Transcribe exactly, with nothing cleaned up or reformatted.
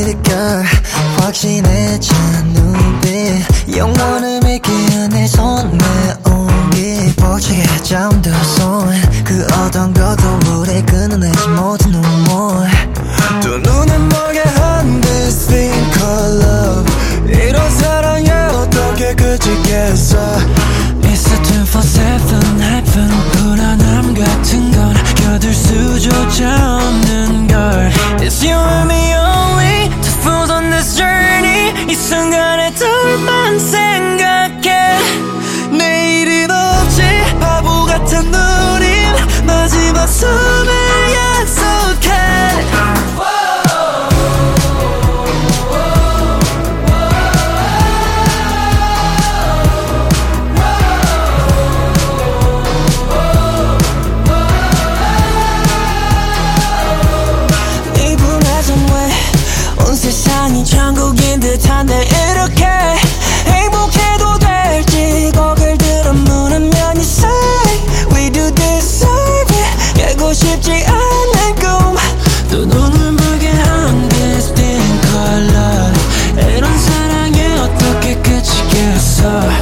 it girl 확신해진 눈빛 영원을 믿기 위한 내 손 내오기 벅차게 잠들어서 그 어떤 것도 우리 끊어내지 못한 눈물 두 눈은 멀게 한 this thing called love 이런 사랑에 어떻게 그치겠어 It's a twenty-four seven hyphen 불안함 같은 건 겨들 수조차 없는 걸 It's you and me only two fools on this journey 이 순간에 둘만 생각해 내일은 없지 바보 같은 우린 마지막 숨을 약속해 세상이 천국인 듯한데 이렇게 행복해도 될지 고개를 들어 물으면 you say we do deserve it 깨고 싶지 않은 꿈 또 눈을 멀게 한 this thing called love 이런 사랑에 어떻게 그치겠어